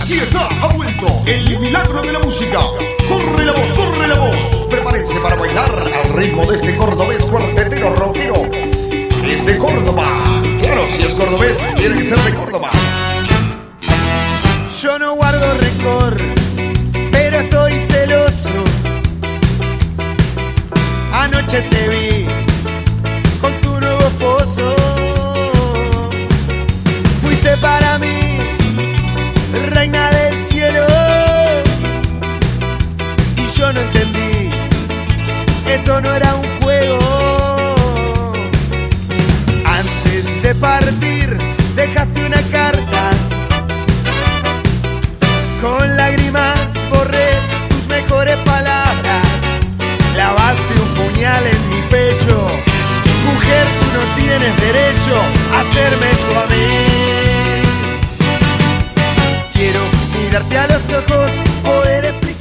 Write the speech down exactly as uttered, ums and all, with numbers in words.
Aquí está, ha vuelto el milagro de la música. Corre la voz, corre la voz. Prepárense para bailar al ritmo de este cordobés cuartetero rockero. Es de Córdoba. Claro, si es cordobés, tiene que ser de Córdoba. Yo no guardo rencor, pero estoy celoso. Anoche te vi con tu nuevo esposo. Fuiste para mí reina del cielo y yo no entendí, esto no era un juego. Antes de partir dejaste una carta, con lágrimas borré tus mejores palabras. Clavaste un puñal en mi pecho. Mujer, tú no tienes derecho a hacerme esto a mí. Quiero mirarte a los ojos, poder explicar